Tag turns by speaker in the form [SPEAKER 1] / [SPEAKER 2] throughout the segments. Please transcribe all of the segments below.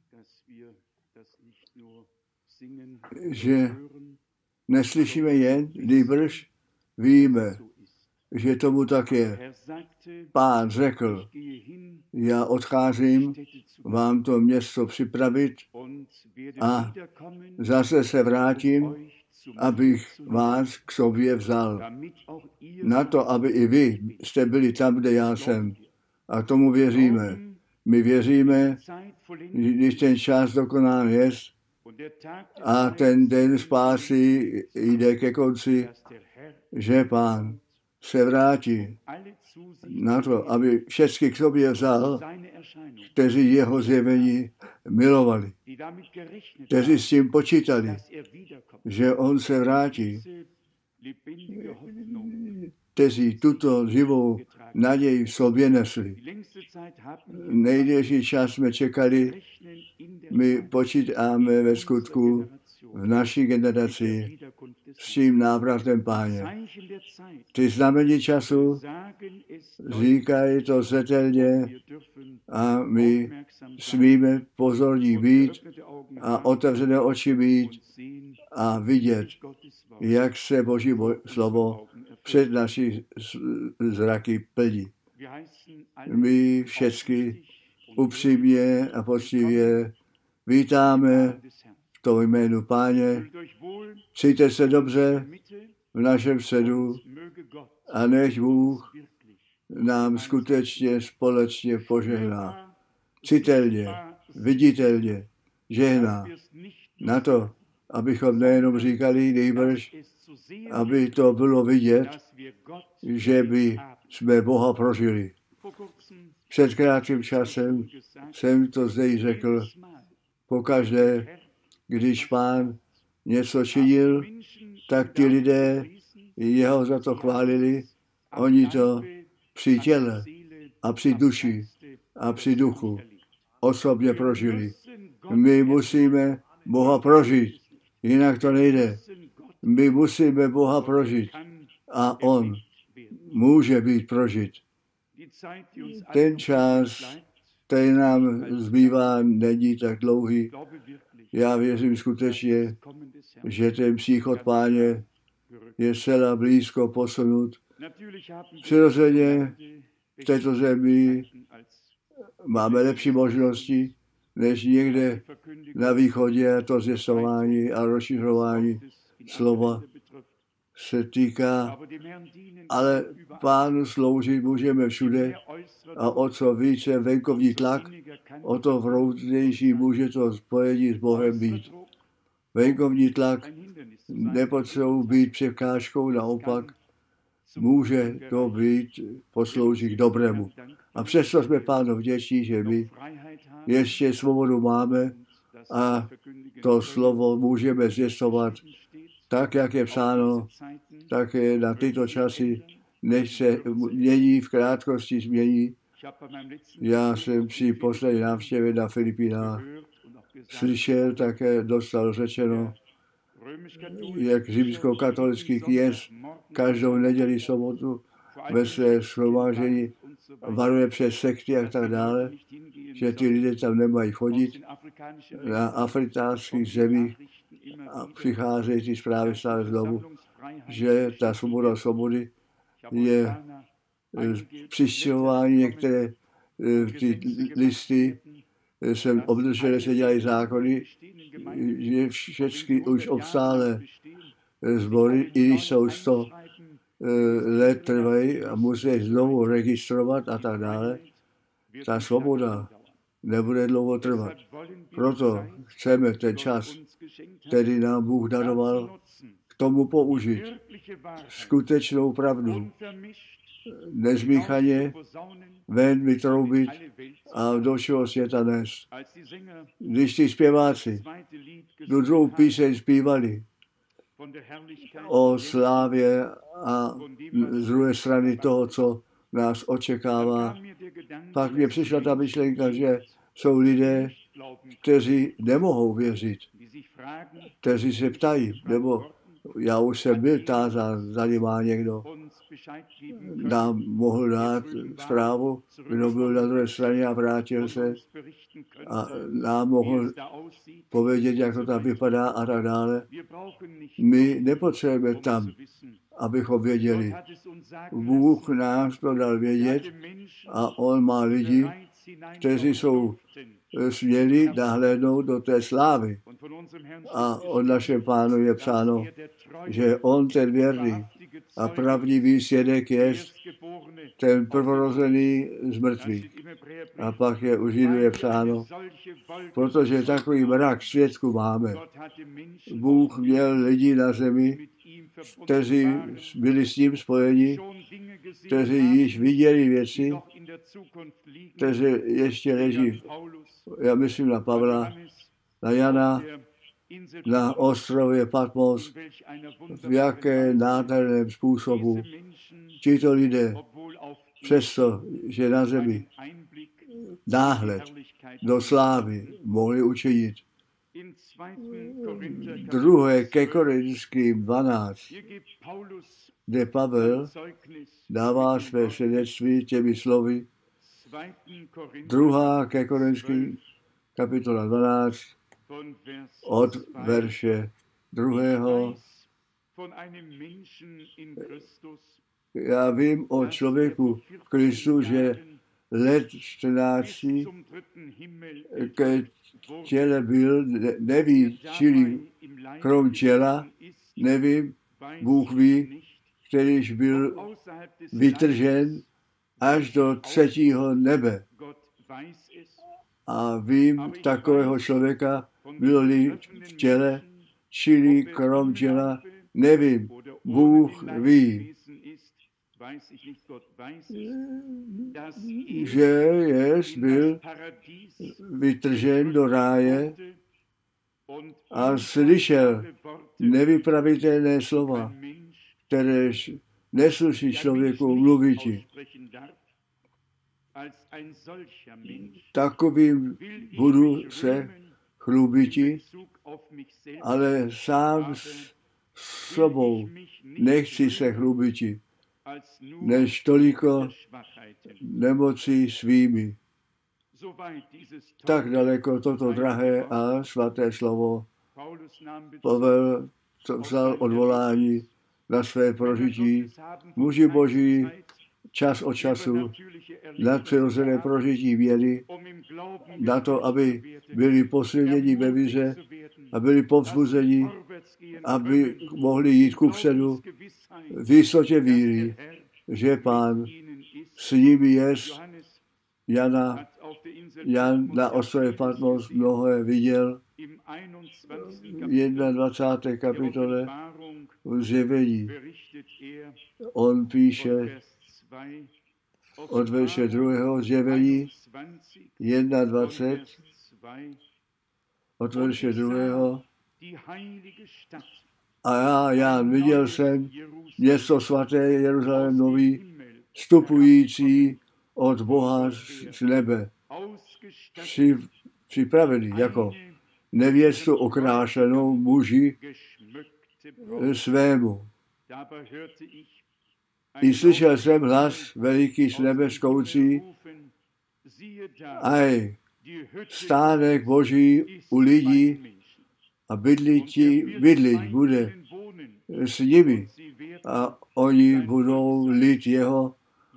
[SPEAKER 1] že neslyšíme jen, nýbrž víme, že tomu tak je. Pán řekl, já odcházím vám to město připravit a zase se vrátím, abych vás k sobě vzal. Na to, aby i vy jste byli tam, kde já jsem. A tomu věříme. My věříme, že když ten čas dokonán je a ten den spásy jde ke konci, že Pán se vrátí na to, aby všechny k sobě vzal, kteří jeho zjevení milovali, kteří s tím počítali, že on se vrátí, kteří tuto živou naději v sobě nesli. Nejdelší čas jsme čekali, my počítáme ve skutku v naší generaci s tím návratem Páně. Ty znamení času říkají to zřetelně a my smíme pozorní být a otevřené oči být a vidět, jak se Boží slovo před naši zraky plní. My všechny upřímně a poctivě vítáme v tom jménu Páně. Cítíte se dobře v našem středu a než Bůh nám skutečně společně požehná. Citelně, viditelně žehná na to, abychom nejenom říkali, nejbrž, aby to bylo vidět, že by jsme Boha prožili. Před krátkým časem jsem to zde řekl, pokaždé, když Pán něco činil, tak ti lidé jeho za to chválili, oni to při těle a při duši a při duchu osobně prožili. My musíme Boha prožít, jinak to nejde. My musíme Boha prožít a on může být prožit. Ten čas, který nám zbývá, není tak dlouhý. Já věřím skutečně, že ten příchod Páně je zcela blízko posunut. Přirozeně v této zemi máme lepší možnosti než někde na východě, a to zvěstování a rozšiřování slova se týká, ale Pánu sloužit můžeme všude a o co více venkovní tlak, o to vrouznější může to spojení s Bohem být. Venkovní tlak nepotřebuje být překážkou, naopak může to být posloužit k dobrému. A přesto jsme Pánu vděční, že my ještě svobodu máme a to slovo můžeme zvěstovat tak, jak je psáno, tak je na tyto časy, než se mění, v krátkosti změní. Já jsem při poslední návštěvě na Filipínách slyšel, také dostal řečeno, jak římskokatolický kněz každou neděli sobotu ve své shromáždění varuje přes sekty a tak dále, že ty lidé tam nemají chodit. Na afrikánských zemích a přicházejí ty zprávy stále znovu, že ta svoboda svobody je přišťování některé ty listy, jsem obdržel, že se dělají zákony, že všechny už obsáhlé sbory, i když jsou 100 let trvají a musí znovu registrovat a tak dále. Ta svoboda nebude dlouho trvat. Proto chceme ten čas, který nám Bůh daroval, k tomu použít skutečnou pravdu. Nezmíchaně ven vytroubit a do všeho světa nést. Když ti zpěváci tu druhou píseň zpívali o slávě a z druhé strany toho, co nás očekává, pak mě přišla ta myšlenka, že jsou lidé, kteří nemohou věřit, kteří se ptají, nebo Já už jsem byl tázán, zajímá někdo. Nám mohl dát zprávu, kdo byl na druhé straně a vrátil se a nám mohl povědět, jak to tam vypadá a tak dále. My nepotřebujeme tam, abychom věděli. Bůh nás to dal vědět a on má lidi, kteří jsou směli nahlédnout do té slávy. A od našem Pánu je psáno, že on ten věrný a pravdivý svědek je ten prvorozený z mrtvých. A pak je u Židů je psáno, protože takový mrak světku máme. Bůh měl lidi na zemi, kteří byli s ním spojeni, kteří již viděli věci, kteří ještě leží, já myslím na Pavla, na Jana, na ostrově Patmos, v jaké nádherném způsobu tito lidé, přesto, že na zemi náhled do slávy mohli učinit. 2. ke Korinským 12, kde Pavel dává své svědectví těmi slovy. 2. ke Korinským kapitola 12 od verše 2. Já vím o člověku v Kristu, že let 14 ke těle byl, neví, čili krom těla, nevím, Bůh ví, kterýž byl vytržen až do 3. nebe. A vím takového člověka, byl-li v těle, čili krom těla, nevím, Bůh ví, že byl vytržen do ráje a slyšel nevypravitelné slova, které nesluší člověku mluviti. Takovým budu se chlubiti, ale sám s sobou nechci se chlubiti, než toliko nemocí svými. Tak daleko toto drahé a svaté slovo. Pavel vzal odvolání na své prožití. Muži boží čas od času nadpřirozené prožití vědy na to, aby byli posilněni ve víře a byli povzbuzeni, aby mohli jít kupředu v jistotě víry, že Pán s nimi je. Jan na ostrově Patmos mnohé viděl, v 21. kapitole v Zjevení. On píše od verše 2. Zjevení 21. od verše 2. A já, Jan, viděl jsem město svaté Jeruzalém nový, vstupující od Boha z nebe, připravený jako nevěstu okrášenou muži svému. I slyšel jsem hlas veliký z nebe skoucí, aj stánek Boží u lidí a bydliť bude s nimi a oni budou lid jeho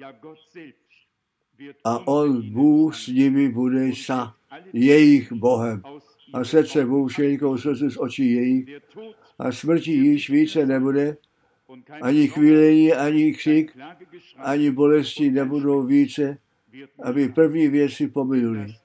[SPEAKER 1] a on, Bůh s nimi bude jejich Bohem. A srdce Bůh všelikou slzu z očí jejich a smrti již více nebude, ani chvílení, ani křik, ani bolesti nebudou více, aby první věci pominuli.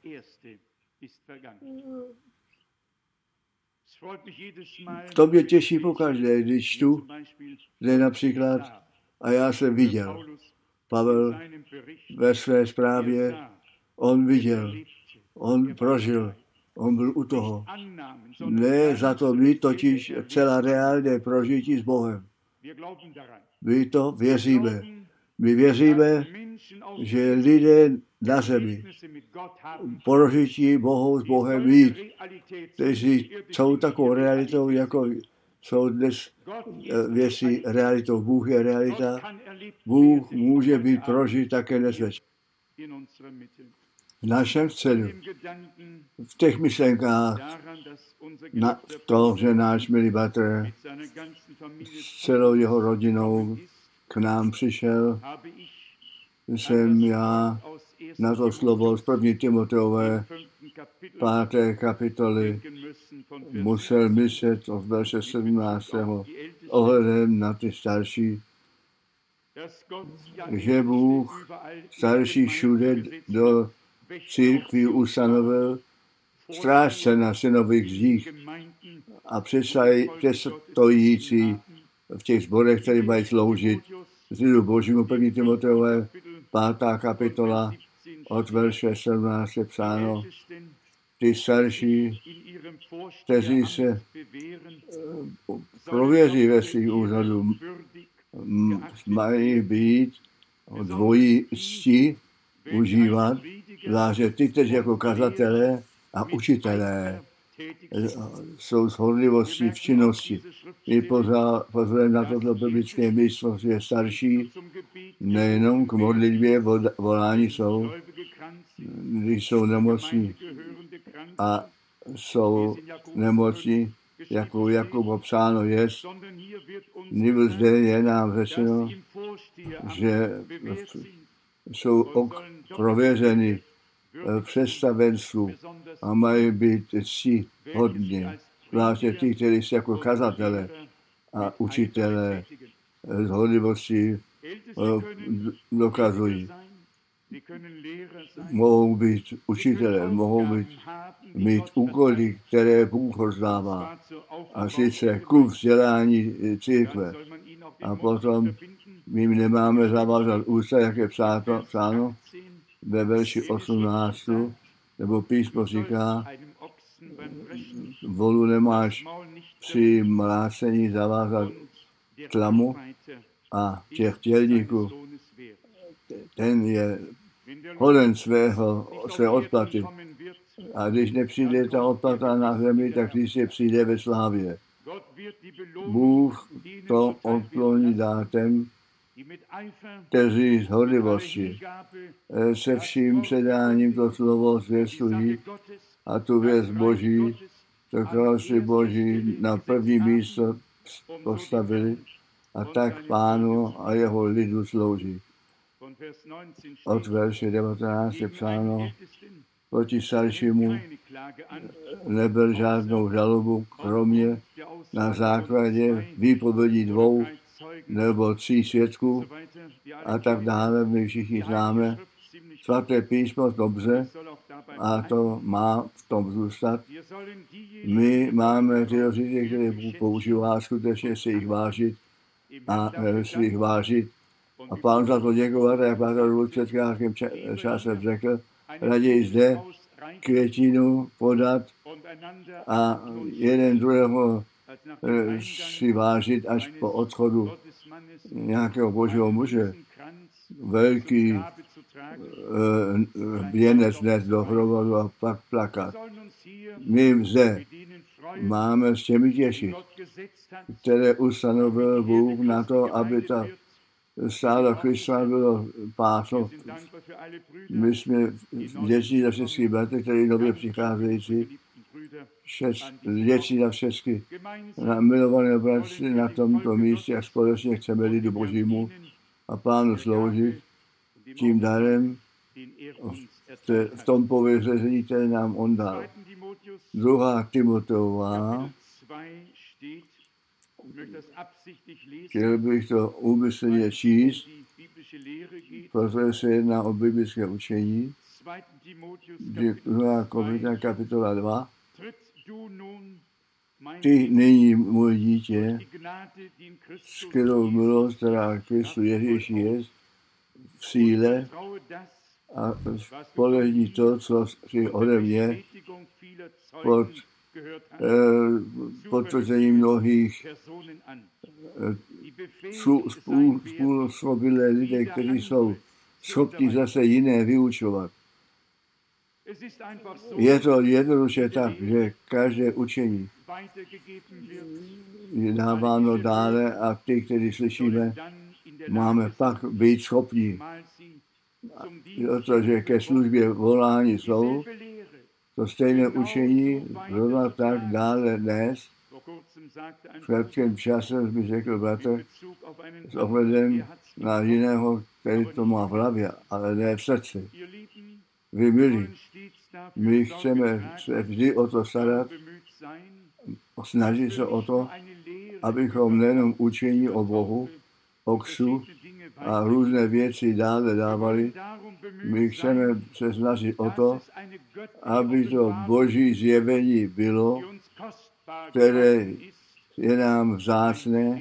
[SPEAKER 1] To mě těší pokaždé, když čtu, kde například, a já jsem viděl, Pavel ve své zprávě, on viděl, on prožil, on byl u toho. Ne za to my totiž celá reálné prožití s Bohem. My to věříme. My věříme, že lidé na zemi prožití mohou s Bohem mít, kteří jsou takovou realitou, jako jsou dnes věci realitou. Bůh je realita. Bůh může být prožit také dnes večer. V našem středu, v těch myšlenkách, na to, že náš milý bratr s celou jeho rodinou k nám přišel, jsem já na to slovo z 1. Timoteové 5. kapitoly musel myslet od verše 17. ohledem na ty starší, že Bůh starší všude do církví ustanovil strážce na synových zdích a předstojící v těch sborech, které mají sloužit z lidu Božímu. 1. Timoteové 5. kapitola od verše 17 je psáno, ty starší, kteří se prověří ve svých úřadů, mají být dvojí cti užívat, zvláště ty, kteří jako kazatelé a učitelé jsou s horlivostí v činnosti. I pozor na toto biblické místo, že starší nejenom k modlitbě volání jsou, když jsou nemocní a jsou nemocní, jako Jakub psáno jest, nebo zde je nám řečeno, že jsou prověřeni v představenstvu a mají být cti hodně, zvláště ti, kteří jsou jako kazatele a učitelé z horlivostí dokazují. Mohou být učitelé, mohou mít úkoly, které Bůh rozdává, a sice ku vzdělání církve. A potom my nemáme zavázat ústa, jak je psáno ve verši 18, nebo písmo říká, volu nemáš při mlácení zavázat tlamu a těch tělníků, ten je hoden své odplaty. A když nepřijde ta odplata na zemi, tak když se přijde ve slávě. Bůh to odkloní dátem, kteří z horlivosti se vším předáním to slovo zvěstují a tu věc Boží, to království Boží na první místo postavili a tak Pánu a jeho lidu slouží. Od verše 19 je psáno, proti staršímu nebyl žádnou žalobu, kromě na základě výpovědí 2 nebo 3 svědků a tak dále. My všichni známe svaté písmo dobře a to má v tom zůstat. My máme ty lidi, které Bůh používá, skutečně si jich vážit a A Pán za to děkovat, jak Pán před krátkým časem řekl, raději zde květinu podat a jeden druhého si vážit až po odchodu nějakého božího muže. Velký věnec dnes do hrobodu a pak plakat. My zde máme s těmi těšit, které ustanovil Bůh na to, aby ta stále Krista bylo pásno. My jsme vděční za všechny bratry, které nově přicházející, vděční za všechny milované bratry na tomto místě a společně chceme lidu Božímu a Pánu sloužit tím darem v tom pověření, které nám on dal. 2. Timoteova, chtěl bych to úmyslně číst, protože se jedná o biblické učení. 2. kapitola 2. Ty nyní, můj dítě, s kterou milost, která Kristu Ježíši je, v síle a spolehni to, co si ode mě pod potvrzením mnohých způsobilé lidé, kteří jsou schopni zase jiné vyučovat. Je to jednoduše tak, že každé učení je dáváno dále a ty, kteří slyšíme, máme pak být schopni, protože ke službě volání jsou, to stejné učení zrovna tak dále dnes. V krátkém čase mi řekl bratr s ohledem na jiného, který to má v hlavě, ale ne v srdci. Vy milí, my chceme se vždy o to starat, snažit se o to, abychom nejenom učení o Bohu, o ksu a různé věci dále dávali. My chceme se snažit o to, aby to Boží zjevení bylo, které je nám vzácné,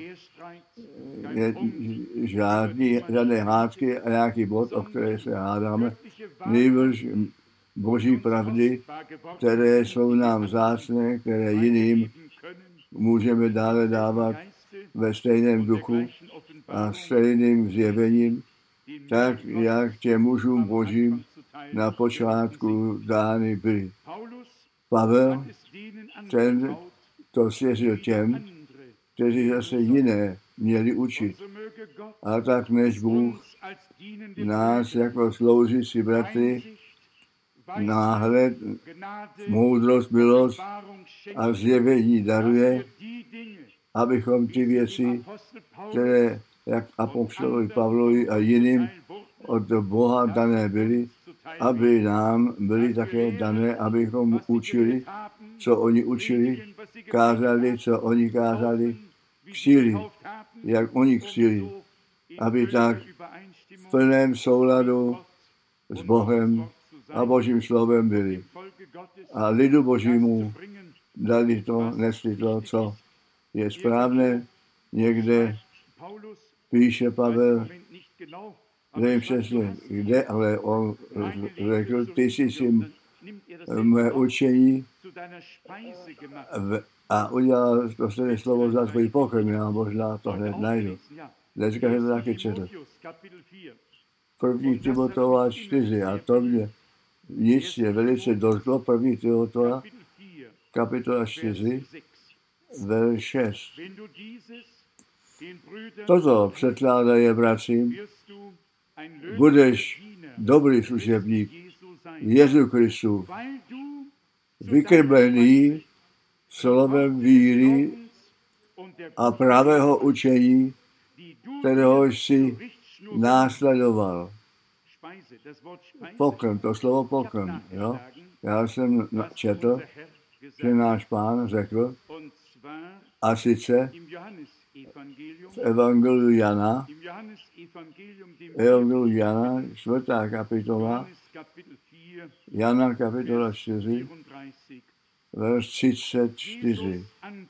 [SPEAKER 1] žádné hádky a nějaký bod, o které se hádáme, nejbrž Boží pravdy, které jsou nám vzácné, které jiným můžeme dále dávat ve stejném duchu a stejným zjevením, tak jak těm mužům Božím na počátku dány byly. Pavel, ten to svěřil těm, kteří zase jiné měli učit. A tak než Bůh nás jako sloužící bratry náhled, moudrost, milost a zjevení daruje, abychom ty věci, které jak apoštolovi Pavlovi a jiným od Boha dané byly, aby nám byly také dané, abychom učili, co oni učili, kázali, co oni kázali, křtili, jak oni křtili, aby tak v plném souladu s Bohem a Božím slovem byli. A lidu Božímu dali to, nesli to, co je správné. Někde píše Pavel, nevím přesně kde, ale on řekl, ty jsi si mé učení a udělal to stejné slovo za svůj pokrm. Já možná to hned najdu. Dneska jsem to taky četl. 1. Timotova 4 a to mě jistě velice dotklo. 1. Timotova kapitola 4 verš 6. Toto předkládaje bratřím, budeš dobrý služebník Jezu Kristu, vykrmený slovem víry a pravého učení, kterého jsi následoval. Pokrm, to slovo pokrm, jo? Já jsem četl, že náš Pán řekl, a sice v Evangeliu Jana, 4. kapitola, Jana kapitola 4, verš 34.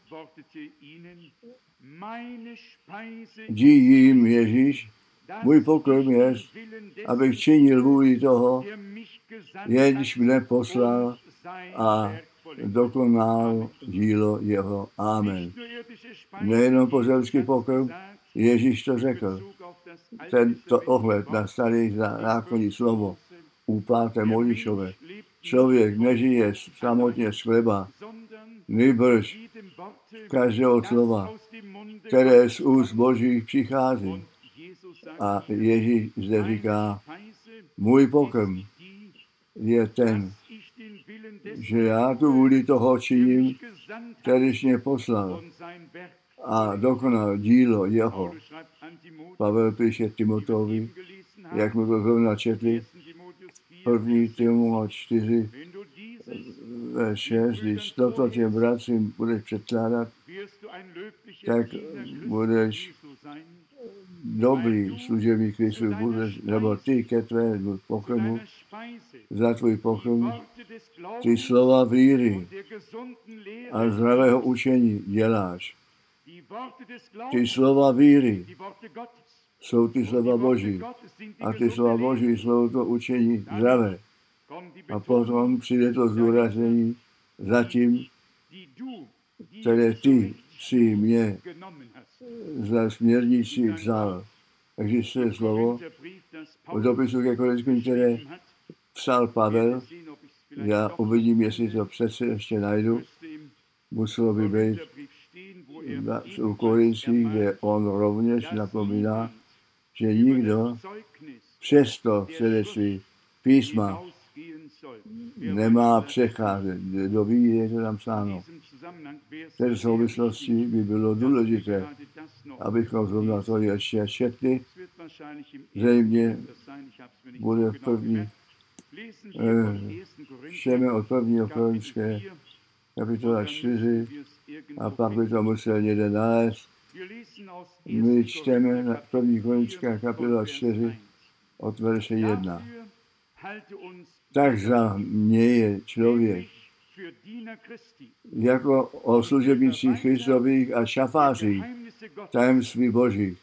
[SPEAKER 1] Dí jim Ježíš, můj pokrm je, abych činil vůli toho, jenž mne poslal a dokonal dílo jeho. Amen. Nejenom pozemský pokrm, Ježíš to řekl. Tento ohled na starý zákonní slovo u 5. Mojžíšové. Člověk nežije samotně z chleba, nýbrž každého slova, které z úst Božích přichází. A Ježíš zde říká, můj pokrm je ten, že já tu vůli toho činím, kterýž mě poslal a dokonal dílo jeho. Pavel píše Timoteovi, jak mu to zrovna četli, 1. Timotova 4, 6, když toto těm bratřím budeš předkládat, tak budeš dobrý služebník Kristus, budeš, nebo ty ke tvému pokrmu, za tvůj pokrm, ty slova víry a zdravého učení děláš. Ty slova víry jsou ty slova Boží a ty slova Boží jsou to učení zdravé. A potom přijde to zdůraznění zatím, které ty si mě za směrnici vzal. Existuje slovo v dopisu ke Korinským, které psal Pavel. Já uvidím, jestli to přece ještě najdu. Muselo by být, u Korinských, kde on rovněž napomíná, že nikdo přesto svědectví písma nemá přecházet. Kdo ví, je to tam psáno. V této souvislosti by bylo důležité, abychom zrovna to ještě četli. Zřejmě bude v první, čteme od 1. Korinské kapitola 4 a pak by to musel někde nalézt. My čteme na 1. Korinské kapitola 4 od verše 1. Tak za mě je člověk jako o služebnicích Kristových a šafářích tajemství Božích.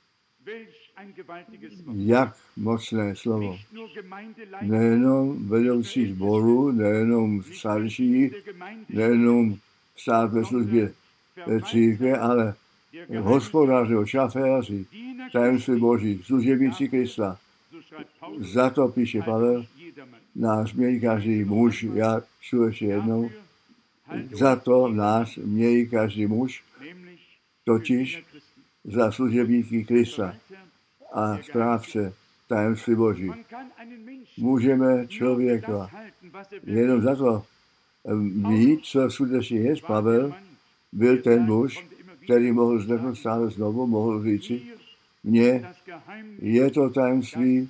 [SPEAKER 1] Jak mocné slovo. Nejenom vedoucí sboru, nejenom starší, nejenom stát ve službě církve, ale hospodáři, šaféři, tajemství Božích, služebníci Krista. Za to píše Pavel, nás mějí každý muž, já čtu ještě jednou, za to nás mějí každý muž, totiž za služebníky Krista a správce tajemství Boží. Můžeme člověka jenom za to mít, co skutečně je. Pavel byl ten muž, který mohl zde stále znovu, mohl říci, mně je to tajemství,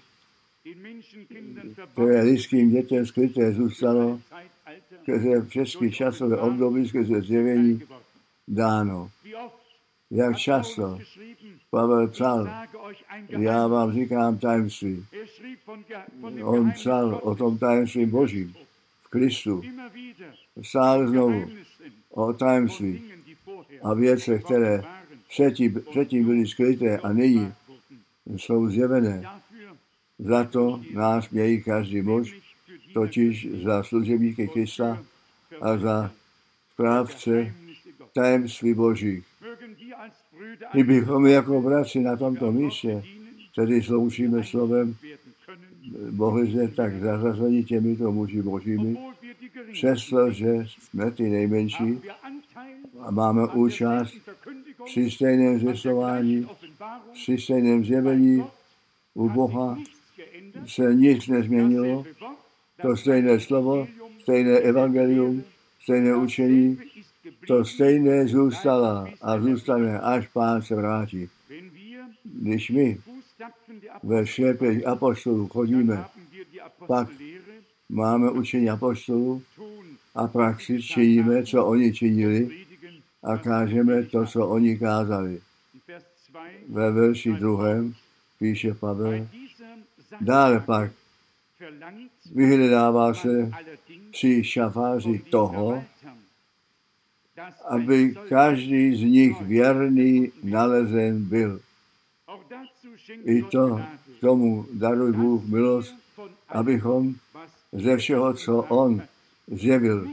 [SPEAKER 1] které lidským dětem skryté zůstalo, skrze všechny časové období, skrze zjevení dáno. Jak často Pavel psal, já vám říkám tajemství. On psal o tom tajemství Božím v Kristu. Stále znovu o tajemství a věcech, které předtím byly skryté a nyní jsou zjevené. Za to nás mějí každý muž, totiž za služebníky Krista a za správce tajemství Božích. Kdybychom jako bratři na tomto místě, který sloužíme slovem, mohli jsme tak zařazeni těmito muži božími, přestože jsme ty nejmenší a máme účast při stejném zvěstování, při stejném zjevení u Boha, se nic nezměnilo, to stejné slovo, stejné evangelium, stejné učení, to stejné zůstalo a zůstane, až Pán se vrátí. Když my ve šlepě apoštolů chodíme, pak máme učení apoštolů a praxi činíme, co oni činili a kážeme to, co oni kázali. Ve verši 2. píše Pavel, dále pak vyhledává se při šafáři toho, aby každý z nich věrný nalezen byl. I to k tomu daruj Bůh milost, abychom ze všeho, co on zjevil,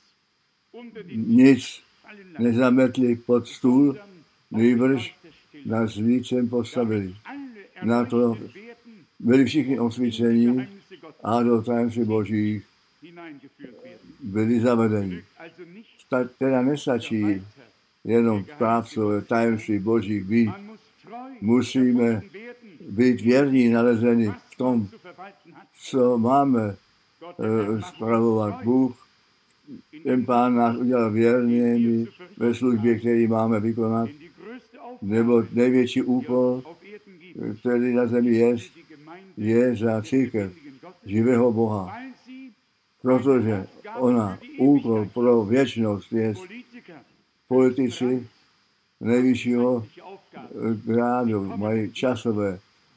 [SPEAKER 1] nic nezametli pod stůl, nýbrž nás vícem postavili. Na to byli všichni osvícení a do tajemství Božích byli zavedeni. Teda nestačí jenom správcové tajemství Božích být. Musíme být věrní, nalezeni v tom, co máme spravovat. Bůh, ten Pán nás udělal věrnými ve službě, který máme vykonat, nebo největší úkol, který na zemi je za církev živého Boha. Protože ona úkol pro věčnost je politici nejvyššího grádu, mají časové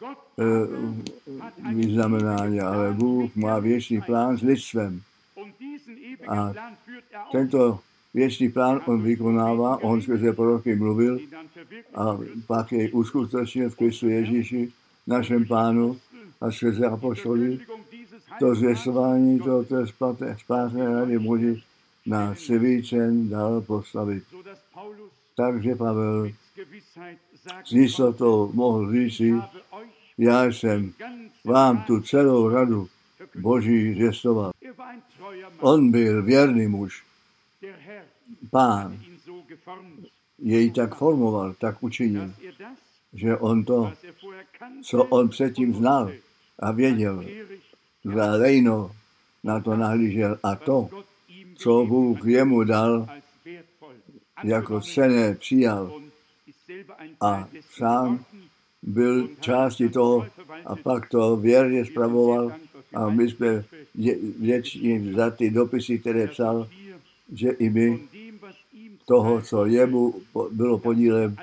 [SPEAKER 1] vyznamenání, ale Bůh má věčný plán s lidstvem. A tento věčný plán on vykonává, on skrze proroky mluvil a pak jej uskutečnil v Kristu Ježíši, našem Pánu, a skrze apoštoly. To zvěstování tohoto spásné rady může na Sevícen dál postavit. Takže Pavel s jistotou mohl říci, já jsem vám tu celou radu Boží zvěstoval. On byl věrný muž. Pán jej tak formoval, tak učinil, že on to, co on předtím znal a věděl, za lejno na to nahlížel a to, co Bůh jemu dal, jako cenné přijal a sám byl částí toho a pak to věrně spravoval a my jsme vděční za ty dopisy, které psal, že i my toho, co jemu bylo podílem,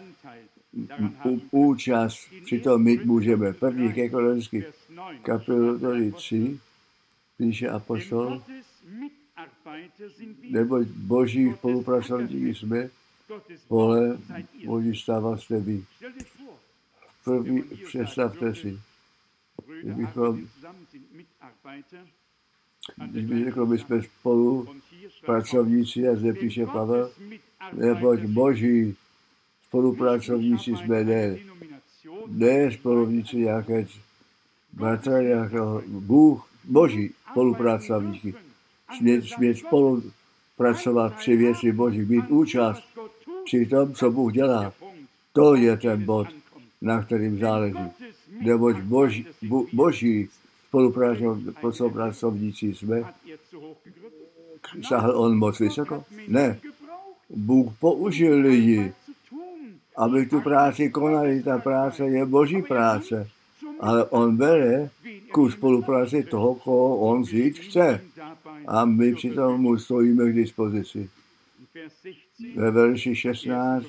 [SPEAKER 1] účast přitom mít můžeme. První ke Korinským kapitoly 3 píše apostol, neboť boží spolupracovníky jsme, pole boží stáva jste vy. První, představte si, kdyby řekl, my jsme spolu pracovníci, a zde píše Pavel, neboť boží spolupracovníci jsme, ne spolupracovníci nějaké bratr, jako Bůh, boží spolupracovníci. Smět spolupracovat při věci boží, být účast při tom, co Bůh dělá. To je ten bod, na kterým záleží. Neboť boží spolupracovníci jsme. Sahl on moc vysoko? Ne. Bůh použil lidi, aby tu práci konali. Ta práce je boží práce. Ale on bere ku spolupráci toho, koho on vzít chce. A my přitom mu stojíme k dispozici. Ve verši 16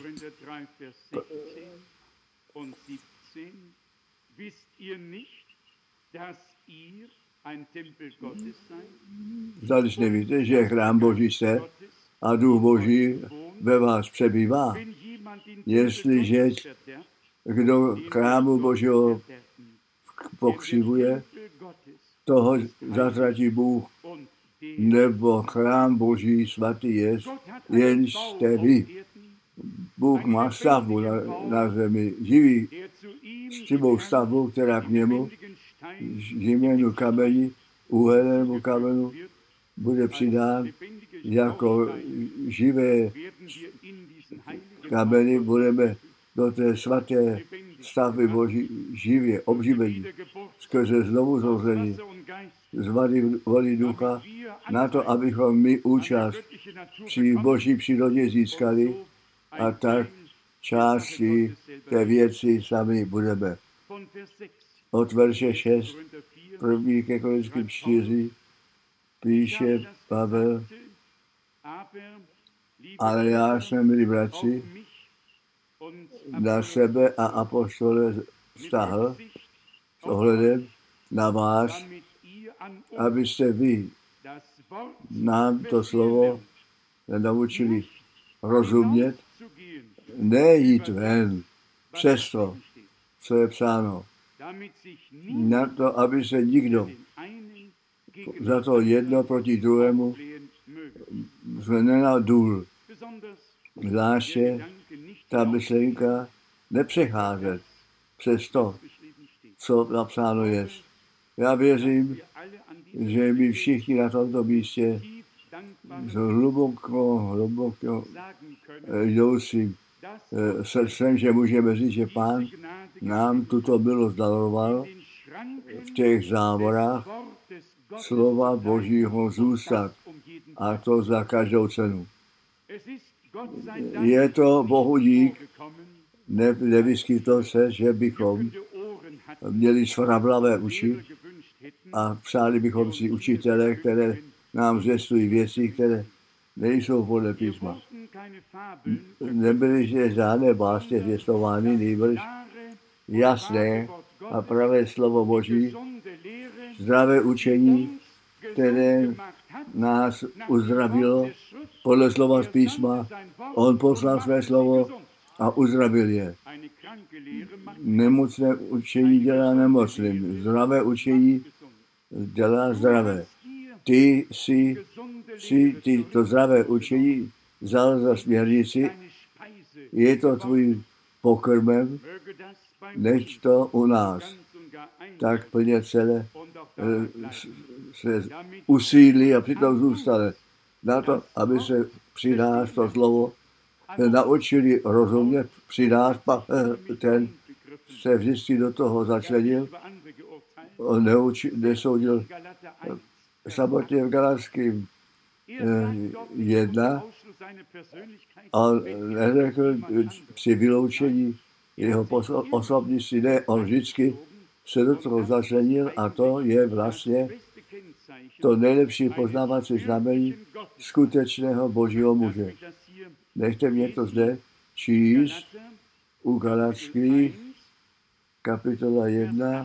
[SPEAKER 1] Zdališ nevíte, že chrám Boží jste a duch Boží ve vás přebývá. Jestliže kdo chrámu Božího pokřivuje, toho zatratí Bůh, nebo chrám Boží svatý je, jen jste vy. Bůh má stavbu na zemi, živý stivou stavbu, která k němu, živému kameni, uhelnému kamenu, bude přidán jako živé kameny, budeme do té svaté stavby Boží živě obživení skrze znovu zrození z vody ducha, na to, abychom my účast při Boží přírodě získali a tak části té věci sami budeme. Od verše 6, první ke Korinským 4, píše Pavel, ale já jsem, milí bratři, na sebe a apostole vztahl s ohledem na vás, abyste vy nám to slovo naučili rozumět, ne jít ven, přesto, co je psáno, na to, aby se nikdo za to jedno proti druhému nenadul. Zvláště ta myšlenka nepřecházet přes to, co napsáno je. Já věřím, že my všichni na tomto místě s hluboko jdoucím srdcem, že můžeme říct, že Pán nám tuto milost daroval v těch závorách slova Božího zůstat, a to za každou cenu. Je to Bohu dík, nevyskytlo se, že bychom měli svrablavé uši a přáli bychom si učitele, které nám zvěstují věci, které nejsou podle písma. Nebyly žádné básně zvěstovány, nejbrž jasné a pravé slovo Boží, zdravé učení, které nás uzdravilo podle slova z písma. On poslal své slovo a uzdravil je. Nemocné učení dělá nemocným. Zdravé učení dělá zdravé. Ty si to zdravé učení vzal za směrnici. Je to tvůj pokrmem, než to u nás. Tak plně celé se usídlí a přitom zůstane. Na to, aby se při nás to slovo naučili rozumět, při nás pak ten se vždycky do toho začlenil. On nesoudil samotně v Galatským 1 a neřekl při vyloučení jeho osobnosti, ne, on vždycky se do toho začlenil a to je vlastně to nejlepší poznávací znamení skutečného Božího muže. Nechte mě to zde číst u Galatských, kapitola 1.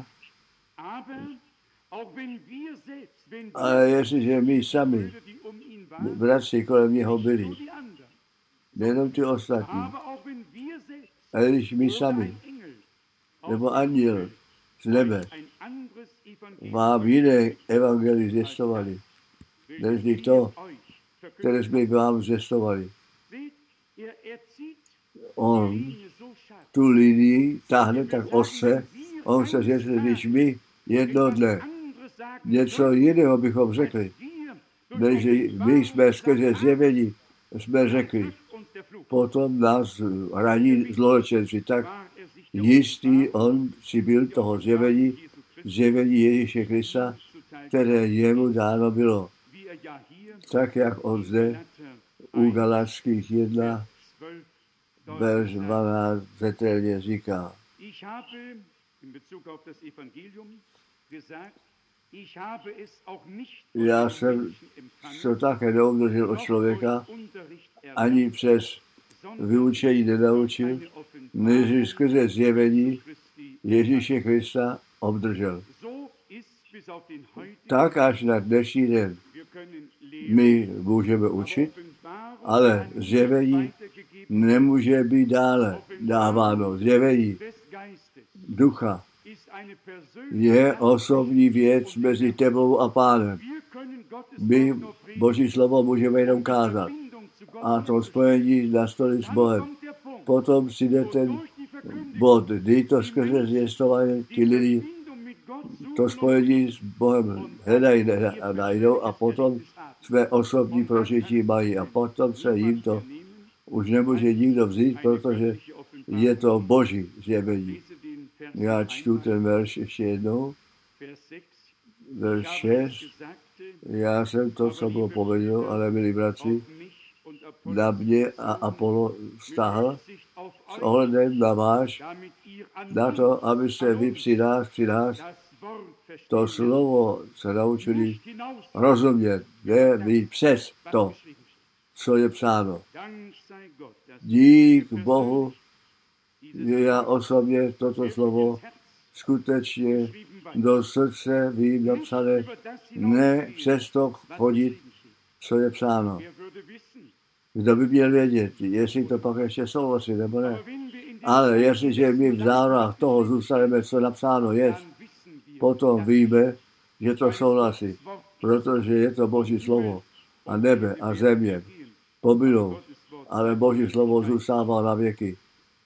[SPEAKER 1] Ale jestliže my sami, bratři kolem něho byli, nejenom ty ostatní, ale když my sami, nebo anděl z nebe, vám jiné evangelium zvěstovali, než to, které jsme vám zvěstovali. On tu linii táhne tak ostře, on se řekl, když my jedno dne něco jiného bychom řekli, než my jsme skrze zjevení jsme řekli, potom nás raní zlorečenci, tak jistý on si byl toho zjevení Ježíše Krista, které jemu dáno bylo. Tak, jak on zde u Galatských 1, verš 12 zetelně říká. Já jsem to také neobdržel od člověka, ani přes vyučení nenaučil, než skrze zjevení Ježíše Krista obdržel. Tak až na dnešní den my můžeme učit, ale zjevení nemůže být dále dáváno. Zjevení ducha je osobní věc mezi tebou a Pánem. My Boží slovo můžeme jenom kázat a to spojení nastolit s Bohem. Potom si jde ten bod, kdy to skrze zvěstování ti lidi to spojení s Bohem hledají a najdou a potom své osobní prožití mají a potom se jim to už nemůže nikdo vzít, protože je to Boží zjevení. Já čtu ten verš ještě jednou. Verš 6. Já jsem to, co bylo povedeno, ale milí bratři, na mě a Apollo vztahl s ohledem na váš, na to, abyste vy při nás to slovo se naučili rozumět, ne být přes to, co je psáno. Dík Bohu, že já osobně toto slovo skutečně do srdce vím napsané, ne přes to chodit, co je psáno. Kdo by měl vědět, jestli to pak ještě souhlasí, nebo ne. Ale jestliže my v zárách toho zůstaneme, co napsáno je, potom víme, že to souhlasí, protože je to Boží slovo a nebe a země pominou, ale Boží slovo zůstává na věky.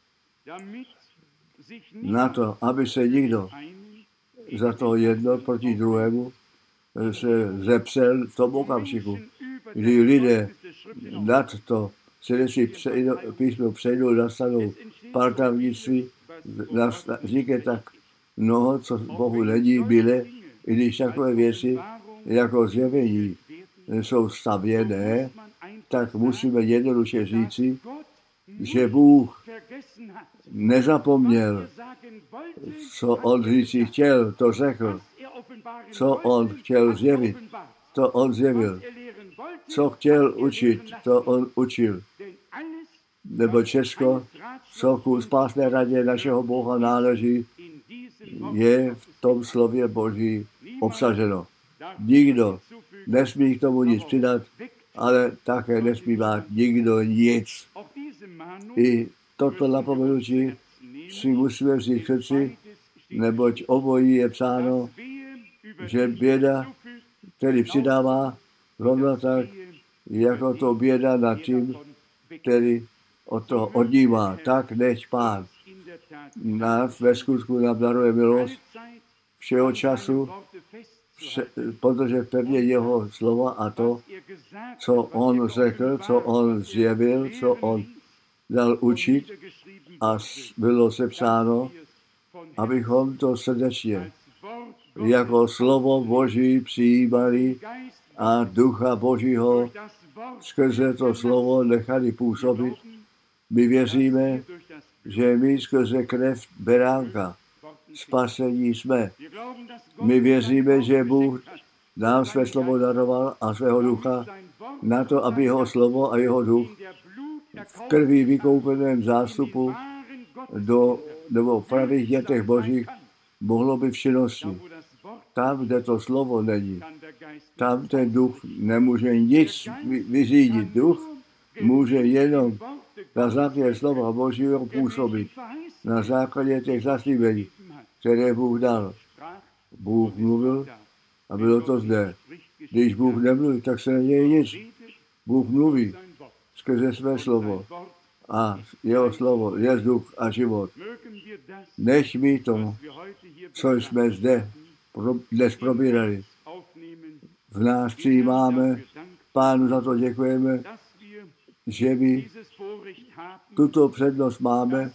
[SPEAKER 1] Na to, aby se nikdo za to jedno proti druhému se zepsel v tom okamžiku, kdy lidé nad to, se si písmo přejdou, nastanou partavnictví, vznikne tak mnoho, co Bohu není, byle, i když takové věci jako zjevení jsou stavěné, tak musíme jednoduše říci, že Bůh nezapomněl, co on říci chtěl, to řekl, co on chtěl zjevit, to on zjevil, co chtěl učit, to on učil. Nebo Česko, co ku spásné radě našeho Boha náleží, je v tom slově Boží obsaženo. Nikdo nesmí k tomu nic přidat, ale také nesmí mít nikdo nic. I toto napomenutí si musíme vzít k srdci, neboť obojí je psáno, že běda, který přidává, rovno tak, jako to běda nad tím, který od toho odnímá. Tak nech Pán nás ve skutku nám daruje milost všeho času, protože pevně jeho slova a to, co on řekl, co on zjevil, co on dal učit a bylo sepsáno, abychom to srdečně jako slovo Boží přijímali a Ducha Božího skrze to slovo nechali působit. My věříme, že my skrze krev beránka spasení jsme. My věříme, že Bůh nám své slovo daroval a svého ducha na to, aby jeho slovo a jeho duch v krví vykoupeném zástupu nebo v pravých dětech Božích mohlo být v činnosti. Tam, kde to slovo není, tam ten duch nemůže nic vyřídit. Duch může jenom na základě slova Božího působit, na základě těch zaslíbení, které Bůh dal. Bůh mluvil a bylo to zde. Když Bůh nemluví, tak se neděje nic. Bůh mluví skrze své slovo a jeho slovo je duch a život. Než my to, co jsme zde dnes probírali, v nás přijímáme. Pánu za to děkujeme, že my tuto přednost máme,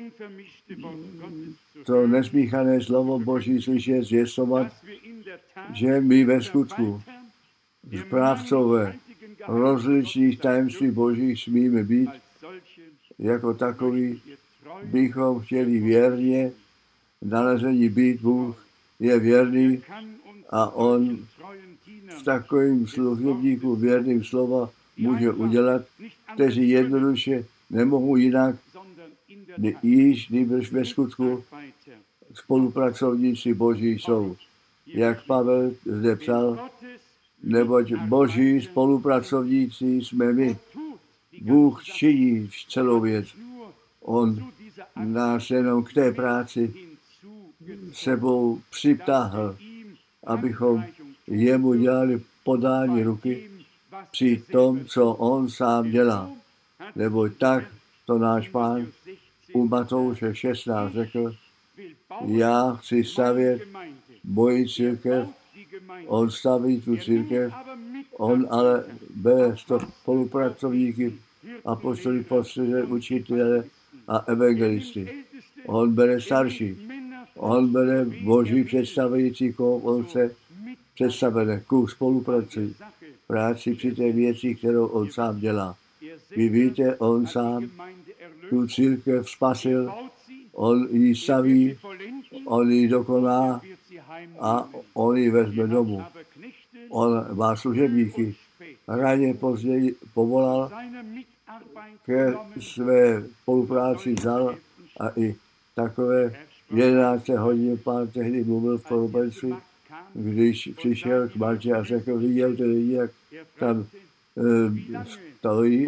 [SPEAKER 1] to nesmíchané slovo Boží slyšet, zvěstovat, že my ve skutku správcové rozličných tajemství Božích smíme být. Jako takový bychom chtěli věrně nalezení být. Bůh je věrný a on v takovým služebníku věrným slova může udělat, kteří jednoduše nemohou jinak, již nýbrž ve skutku spolupracovníci Boží jsou. Jak Pavel zde psal, neboť Boží spolupracovníci jsme my. Bůh činí celou věc. On nás jenom k té práci sebou přitáhl, abychom jemu dělali podání ruky při tom, co on sám dělá. Nebo tak to náš Pán u Matouše 16 řekl, já chci stavět moji církev, on staví tu církev, on ale bere spolupracovníky, apoštolí, postře, učitele a evangelisty. On bere starší, on bere Boží představující, koho on chce představené ku spolupráci, práci při té věci, kterou on sám dělá. Vy víte, on sám tu církev spasil, on ji staví, on ji dokoná a on ji vezme domů. On má služebníky. Ráně později povolal ke své spolupráci vzal a i takové 11. hodině Pán tehdy mluvil v podobenství, když přišel k Martě a řekl, viděl ty lidi, jak tam stojí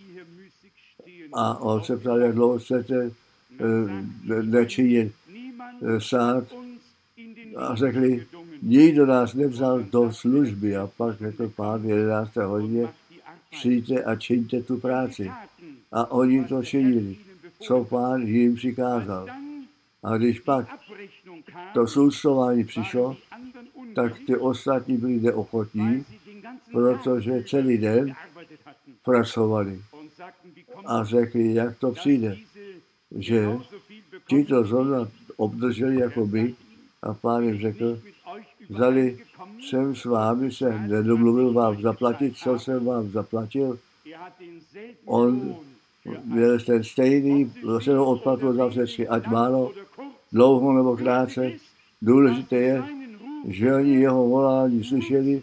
[SPEAKER 1] a on se ptal, jak dlouho chcete nečinit sát a řekli, nikdo nás nevzal do služby a pak řekl Pán v 11. hodině, přijďte a čiňte tu práci. A oni to činili, co Pán jim přikázal. A když pak to soudcování přišlo, tak ty ostatní byli neochotní, protože celý den pracovali. A řekli, jak to přijde, že ti to zrovna obdrželi jako my. A Pán jim řekl, vzali jsem s vámi, se nedomluvil vám zaplatit, co jsem vám zaplatil. On měl ten stejný, se ho odplatil za všechny, ať málo, dlouho nebo krátce. Důležité je, že oni jeho volání slyšeli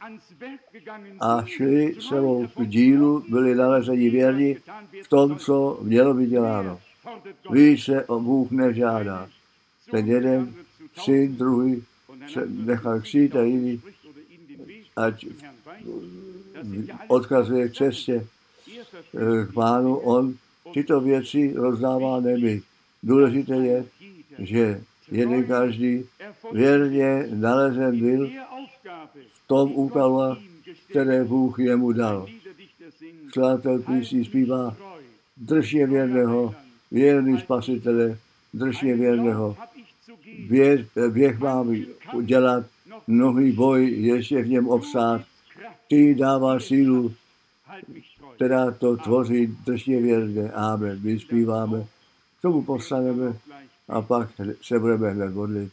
[SPEAKER 1] a šli sebou k dílu, byli nalezeni věrní v tom, co mělo být děláno. Více o Bůh nežádá. Ten jeden syn, druhý se nechal křít a jiný, ať odkazuje k cestě k Pánu. On tyto věci rozdává nemi. Důležité je, že jeden každý věrně nalezen byl v tom úkolu, které Bůh jemu dal. Skladatel písní zpívá, drž je věrného, věrný spasitele, drž je věrného. Běh mám udělat, mnohý boj ještě v něm obstát. Ty dáváš sílu, která to tvoří držně věrně. Amen. My zpíváme, k tomu postaneme a pak se budeme hned modlit.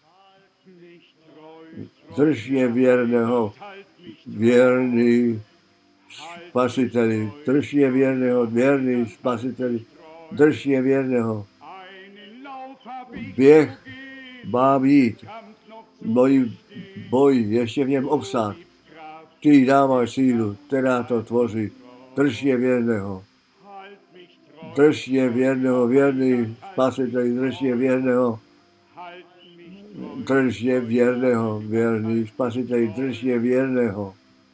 [SPEAKER 1] Držně věrného, věrný Spasiteli, držně věrného, věrný Spasiteli, držně věrného. Běh má být, můj boj ještě v něm obsát. Ty dáváš sílu, která to tvoří. Držně věrného. Držně věrného, věrný Spasiteli, držně věrného. Držně věrného, věrný Spasiteli, držně věrného.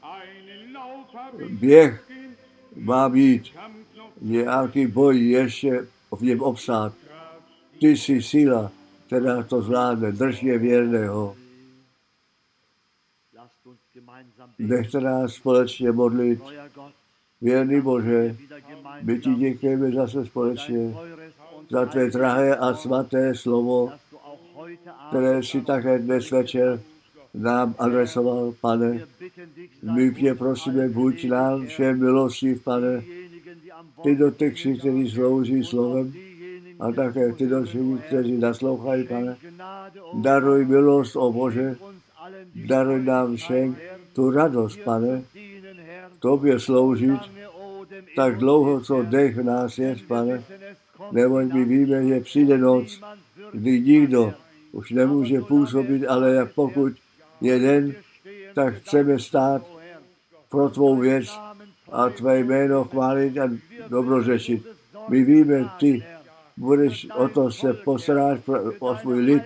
[SPEAKER 1] Běh má být, nějaký boj ještě v něm obsát. Ty jsi síla, která to zvládne, držně věrného. Nechte nás společně modlit. Věrný Bože, my ti děkujeme zase společně za tvé drahé a svaté slovo, které si také dnes večer nám adresoval, Pane. My tě prosíme, buď nám všem milostiv, Pane. Ty dotyčí, kteří slouží slovem, a také ty dotyčí, kteří naslouchají, Pane. Daruj milost, o Bože, daruj nám všem tu radost, Pane, tobě sloužit, tak dlouho, co dech v nás je, Pane, neboť my víme, že přijde noc, kdy nikdo už nemůže působit, ale pokud je den, tak chceme stát pro tvou věc a tvé jméno chválit a dobrořečit. My víme, ty budeš o to se postarat o svůj lid,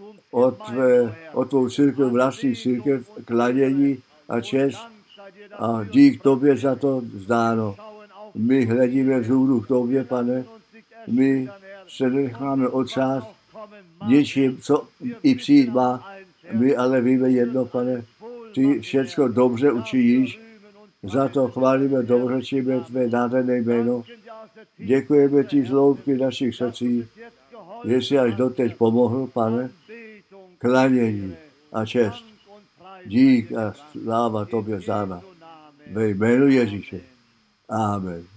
[SPEAKER 1] o tvou církev, vlastní církev, klanění a čest a dík tobě za to vzdáno. My hledíme vzhůru k tobě, Pane, my se necháme otřást něčím, co i přijít má. My ale víme jedno, Pane, ty všecko dobře učiníš, za to chválíme, dobrořečíme tvé nádherné jméno. Děkujeme ti z hloubky našich srdcí, že jsi až doteď pomohl, Pane, klanění a čest. Dík a sláva tobě vzána. Ve jménu Ježíše. Amen.